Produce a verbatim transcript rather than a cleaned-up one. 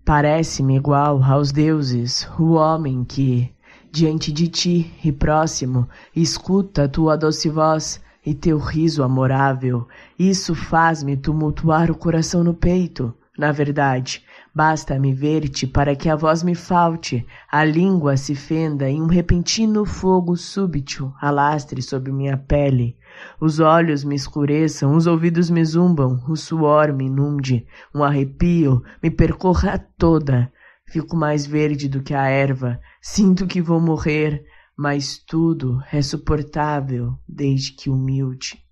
Parece-me igual aos deuses o homem que, diante de ti e próximo, escuta tua doce voz e teu riso amorável. Isso faz-me tumultuar o coração no peito. Na verdade, basta-me ver-te para que a voz me falte, a língua se fenda em um repentino fogo súbito alastre sobre minha pele. Os olhos me escureçam, os ouvidos me zumbam, o suor me inunde, um arrepio me percorra toda. Fico mais verde do que a erva, sinto que vou morrer, mas tudo é suportável desde que humilde.